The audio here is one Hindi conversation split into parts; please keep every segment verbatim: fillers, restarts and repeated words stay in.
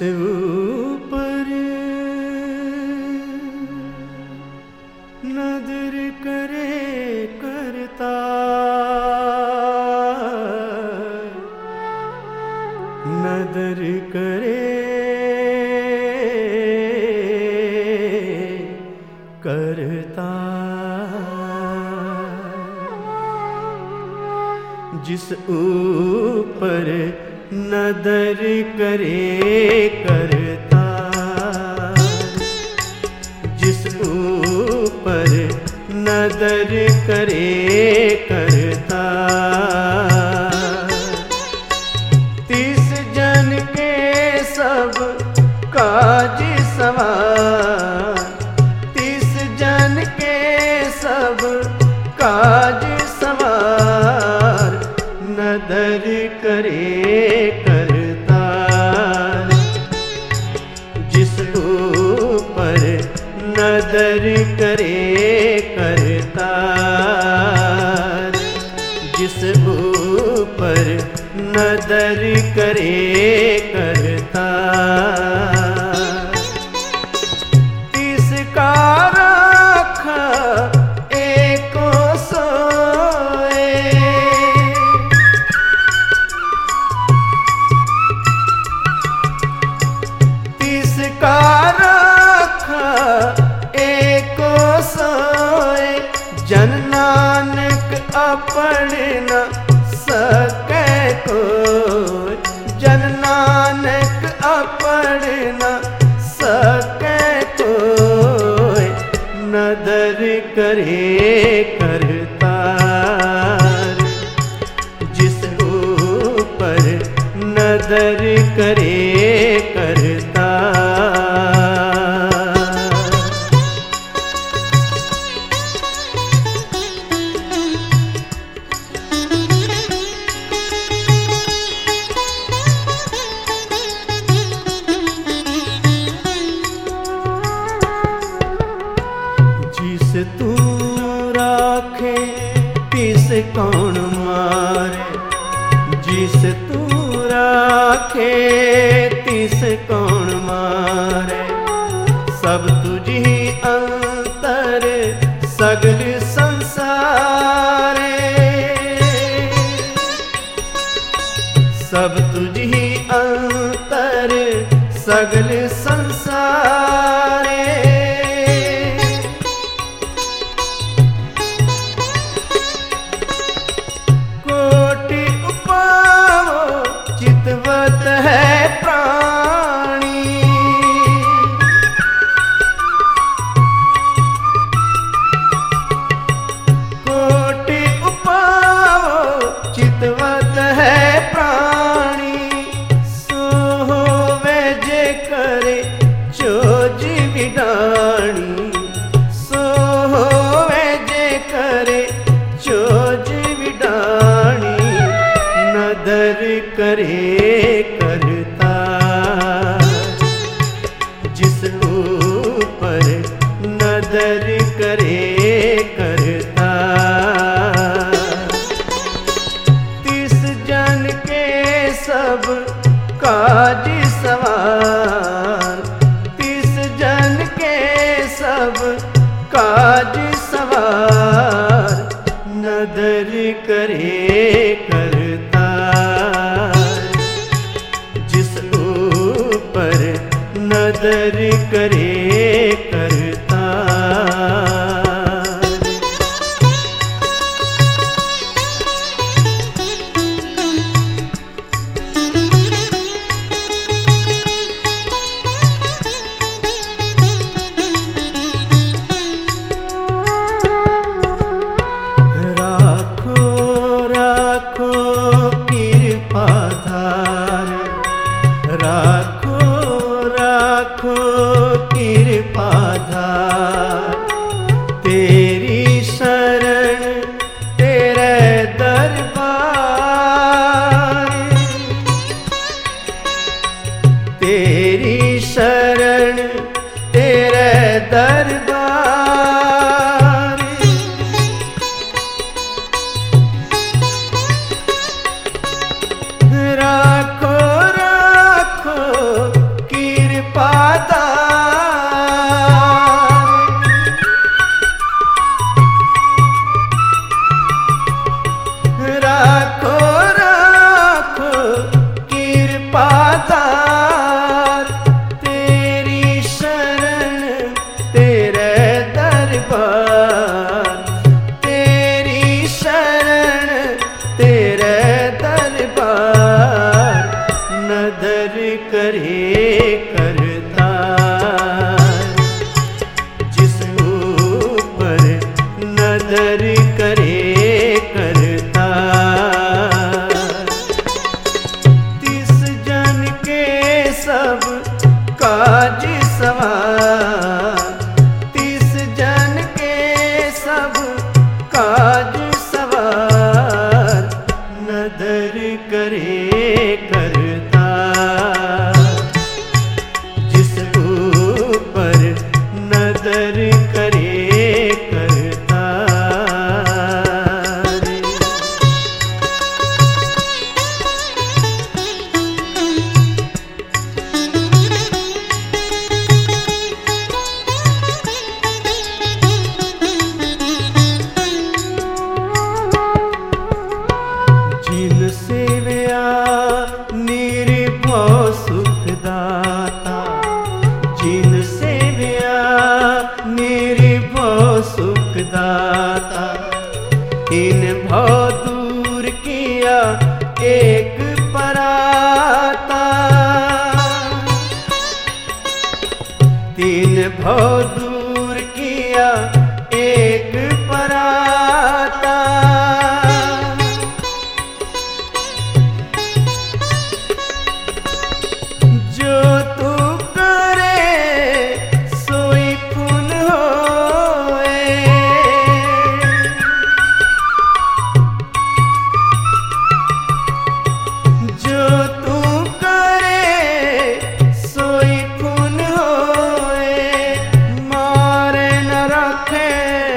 ऊपर नजर करे करता, नजर करे करता, जिस ऊपर नदर करे करता, जिस ऊपर नदर करे करता, तीस जन के सब काज सवार, तीस जन के सब काज सवार, नदर करे करता, जिस ऊपर नदर करे करता, जिस ऊपर नदर करे करता, तिसका राखा एको सोए, तिसका राखा एको सोए, जन नानक अपने न सके कोई, जन नानक अपने न सके कोई, नदर करे करता, जिस ऊपर नदर करे करता। जिस तू राखे तिस कौन मारे, जिस तू राखे तिस कौन मारे, सब तुझी अंतर सगल संसारे, सब तुझी अंतर सगल संसारे, कोटि उपाओ चितवत है प्राणी, कोटि उपाओ चितवत है प्राणी, सो होवे जे करे चोज विडाणी, सो होवे जे करे चोज विडाणी, नदर करे करता, जिस ऊपर नदर करे करता, तिस जन के सब काज सवार, तिस जन के सब काज सवार, नदर करे करता, जिस ऊपर नदर करे करता। राखो राखो कृपा धार, राखो राखो कृपा धार, तेरी शरण तेरे दरबार, तेरी शरण तेरे दरबार, राखो राखो दरबार, तेरी शरण तेरे दरबार, नदर करे करतार, जिस ऊपर नदर करे करतार। तिस जन के सब काज सवार, तिस जन के सब काज सवार, नदर करे करतार, जिस ऊपर नदर करे करतार। जिन सेवया निर्भव सुखदाता, जिन सेवया निर्भव सुखदाता, इन भव दूर किया एक पराता, तीन भव दूर किया एक पराता। जो तू करे सोई पुन होए, जो तू करे सोई पुन होए, मारे न रखे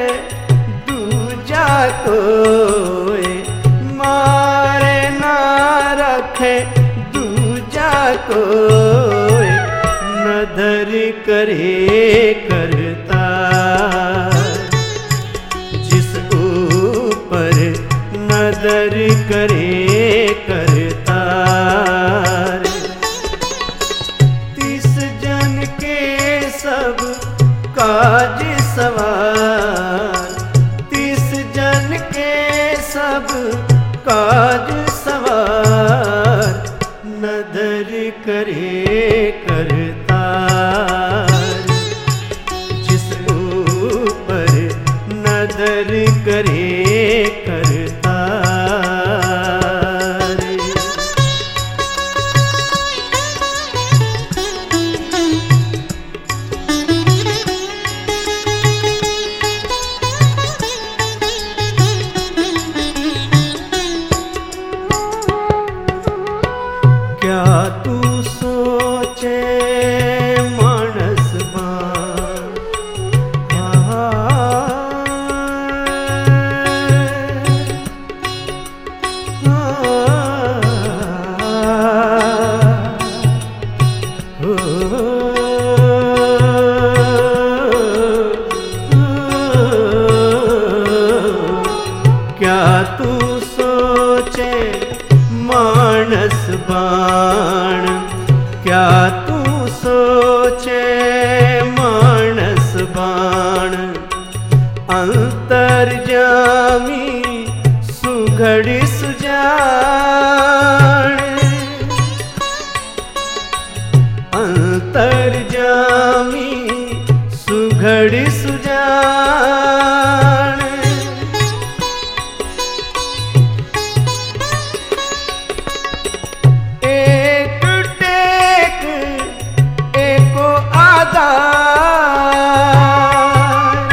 दूजा कोई, मारे न रखे दूजा कोई, नदर करे करतार, जिस ऊपर नदर करे करतार। तिस जन के सब काज सवार, तिस जन के सब काज सवार, नदर करे करतार, जिस ऊपर नदर करे करतार। क्या तू सोचे मानस बान, क्या तू सोचे मानस बाण, क्या तू सोचे मानस बाण, अंतर्जामी सुघड़ सुजान, अंतर्जामी सुघड़ सुजान। एक टेक एको आधार,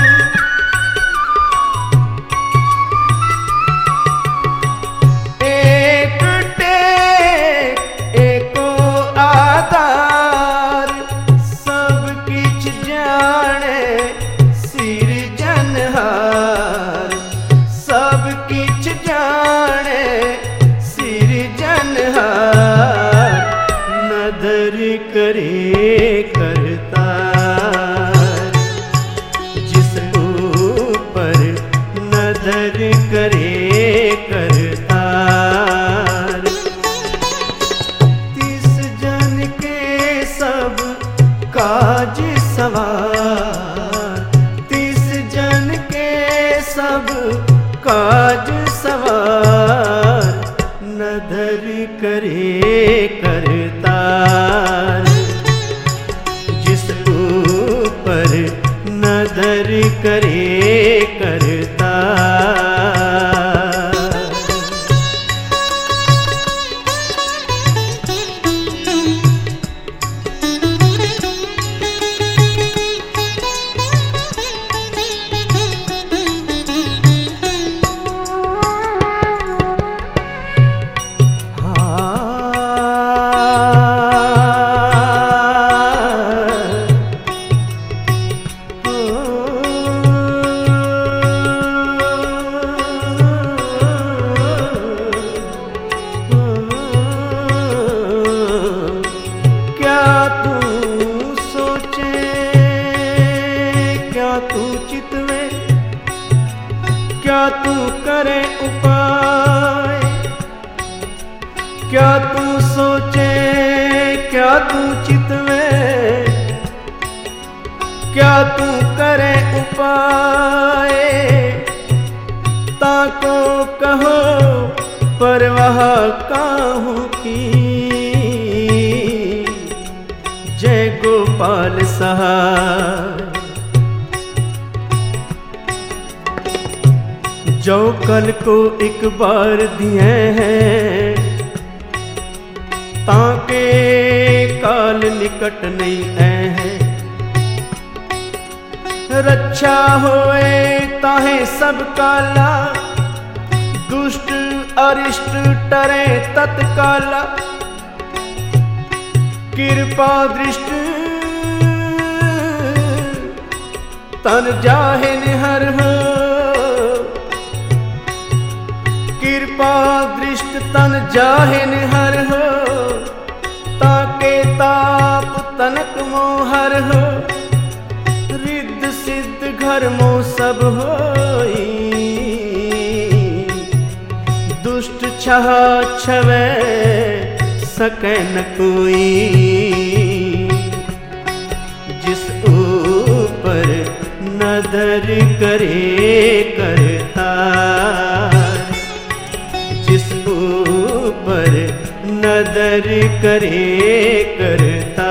एक टेक एको आधार, सब किछ जाने सिरजन नदर करे करता। क्या तू करे उपाय, क्या तू सोचे, क्या तू चितवे, क्या तू करे उपाय। ताको कहो परवाह काहू की, जय गोपाल सहाय। जो कल को एक बार दिए हैं, ताके काल निकट नहीं आए हैं। रक्षा होए ताहे सब काला, दुष्ट अरिष्ट टरे तत्काला। कृपा दृष्ट तन जाहे निहर हो, कृपा दृष्ट तन जाहे निहर हो। ताके ताप तनक मोहर हो, रिद्ध सिद्ध घर मो सब होई। दुष्ट छह छवे सके न कोई, जिस ऊपर नदर करे करता। जिस ऊपर नदर करे करता।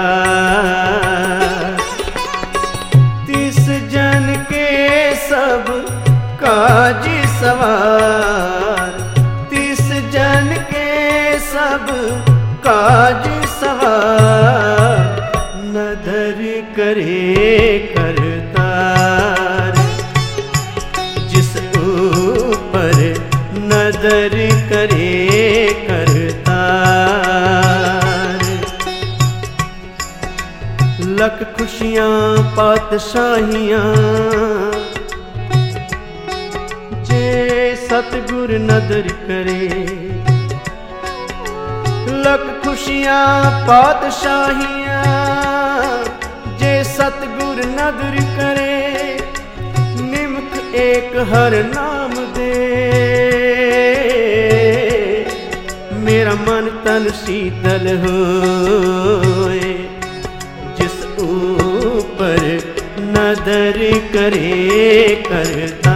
तीस जन के सब काज सवार, तीस जन के सब काज सवार। नदर करे करता, जिस ऊपर नदर करे करता। लख खुशियां पातशाहियां, जे सतगुर नदर करे। लख खुशियां पातशाहियां, जे सतगुर नदर करे। निमख एक हर नाम दे, मेरा मन तन शीतल होए। जिस ऊपर नदर करे करता,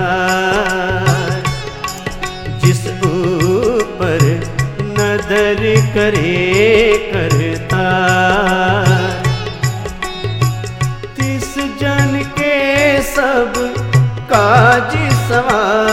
जिस ऊपर नदर करे करता। तीस जन के सब काज सवार,